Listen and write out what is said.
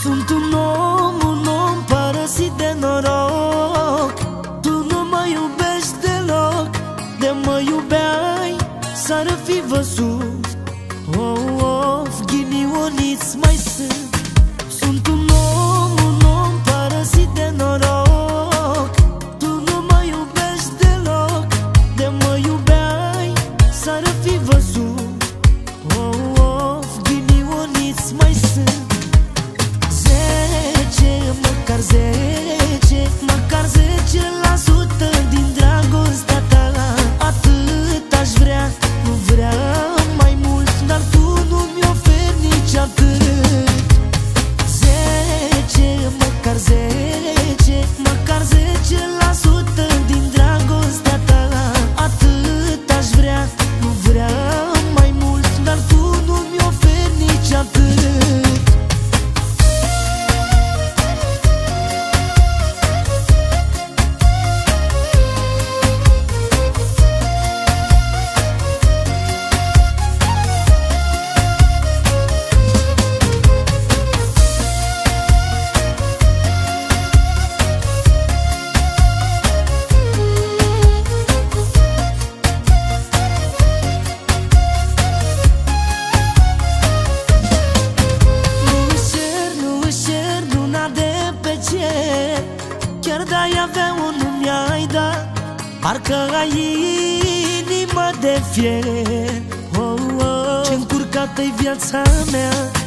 Sunt un om părăsit de noroc. Tu nu mă iubești deloc. De mă iubeai, s-ar fi văzut. Of, ghinioniți mai sunt. Sunt un om părăsit de noroc. Tu nu mă iubești deloc. De mă iubeai, s-ar fi văzut. Of, ghinioniți mai sunt. 10, măcar 10, măcar 10% din dragostea ta. Atât aș vrea, nu vreau mai mult, dar tu nu-mi oferi nici atât. 10, măcar 10, măcar 10% din dragostea ta. Atât aș vrea, nu vreau mai mult, dar tu nu-mi oferi nici atât. Chiar de-ai avea-o, nu mi-ai dat. Parcă ai inimă de fier. Ce încurcată-i viața mea.